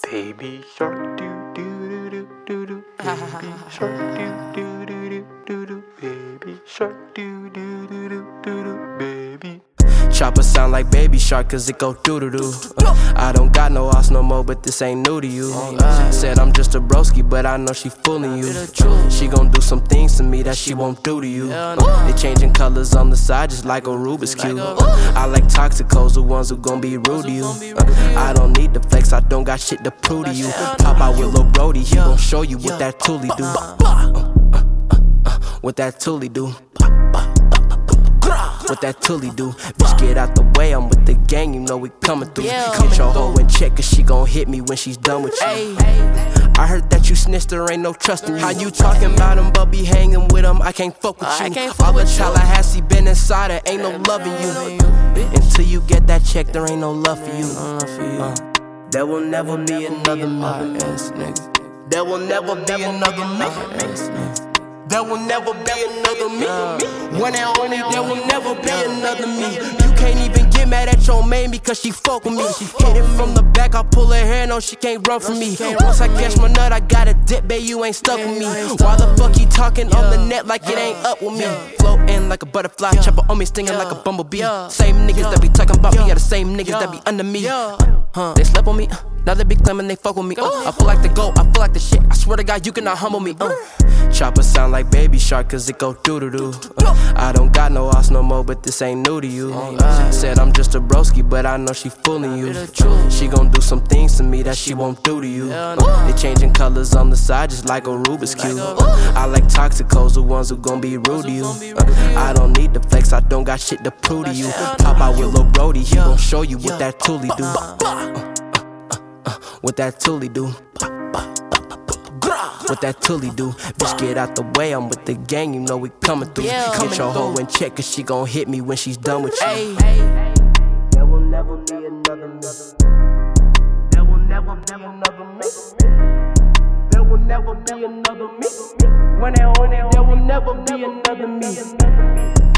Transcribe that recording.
Baby shark do do do do do do. Baby shark do do do do do do. Baby shark do do do do do do. Baby. Chopper sound like Baby Shark cause it go doo-doo-doo. I don't got no ass no more, but this ain't new to you. Said I'm just a broski, but I know she fooling you. She gon' do some things to me that she won't do to you. They changing colors on the side just like a Rubik's Cube. I like toxicos, the ones who gon' be rude to you. I don't need the flex, I don't got shit to prove to you. Pop out with Lil Brody, he gon' show you what that toolie do. What that toolie do. What that toolie do. Bitch, get out the way, I'm with the gang, you know we coming through. Get your hoe in check, cause she gon' hit me when she's done with you. I heard that you snitched, there ain't no trust in you. How you talking about him, but be hanging with him, I can't fuck with you. All the Tallahassee been inside her, ain't no loving you. Until you get that check, there ain't no love for you. There will never be another me. There will never be another me. There will never be another me. One and only, there will never be another me. You can't even get mad at your main because she fuck with me. Hit it from the back, I pull her hair, no, she can't run from me. Once I catch my nut, I got a dip, babe, you ain't stuck with me. Why the fuck he talking on the net like it ain't up with me? Floating like a butterfly, chopper on me, stinging like a bumblebee. Same niggas that be talking about me are the same niggas that be under me. They slept on me, now they be claiming they fuck with me. I feel like the GOAT, I feel like the shit, I swear to God, you cannot humble me. Chopper sound like Baby Shark cause it go doo-doo-doo. I don't got no ass no more, but this ain't new to you. Said I'm just a broski, but I know she fooling you. She gon' do some things to me that she won't do to you. They changing colors on the side just like a Rubik's Cube. I like toxicos, the ones who gon' be rude to you. I don't need the flex, I don't got shit to prove to you. Pop out with Lil Brody, he gon' show you what that toolie do. What that toolie do. What that toolie do. Bitch, get out the way, I'm with the gang, you know we coming through. Get your hoe in check cause she gon' hit me when she's done with you. There will never be another me. There will never be another me. There will never be another me. When and only, there will never be another me.